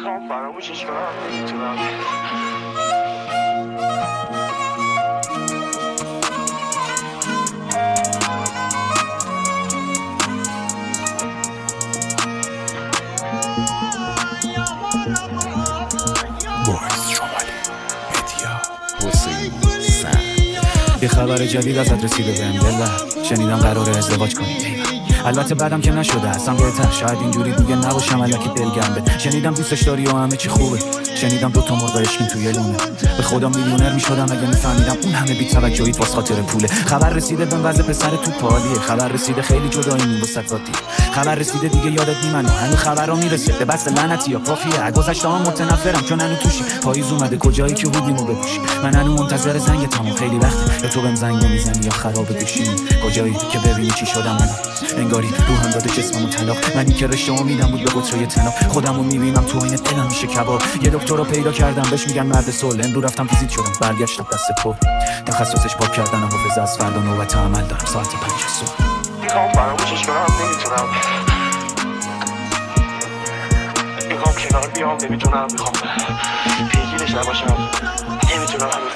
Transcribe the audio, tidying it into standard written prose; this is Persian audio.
میخوام فراموشش کنم نمیتونم. یه خبر جدید ازت رسیده بهم دلبر، شنیدم قراره ازدواج کنی. البته بعدم که نشده اصلا بهتر، شاید اینجوری دیگه نباشم الکی دلگرم بده. شنیدم دوستش داری و همه چی خوبه، شنیدم دوتا مرغ عشقین توی لونه. به خدا میلیونر میشدم اگه میفهمیدم اون همه بی توجهیت واسه خاطر پوله. خبر رسیده بهم وضع پسر تو پالیه، خبر رسیده خیلی جداییم واسه ذاتی، خبر رسیده دیگه یادت میمنه. همین خبرا میرسه به بس لعنتی یا کافیه. گذشته‌ام متنفرم چون هنوز توشی، پاییز اومده کجایی که بودیمو بپوشی. من هنوز منتظر زنگ تمام خیلی وقته، یا تو بهم زنگ نمیزنی یا خراب دوشی. کجایی که ببینی چی شدم من، انگاری روحم داده جسممو طلاق. منی که رشته امیدم بود به قطره طلا، خودمو میبینم تو این دلم میشه کباب. یه دکتر رو پیدا کردم بهش میگن مرد صلح، امروز رفتم ویزیت شدم برگشتم دست پر. تخصصش پاک کردن حافظه، از فردا نوبت عمل دارم ساعت 5 صبح. میخوام فراموشش کنم نمیتونم، میخوام کنار بیام نمیتونم، میخوام پیگیرش نباشم نمیتونم.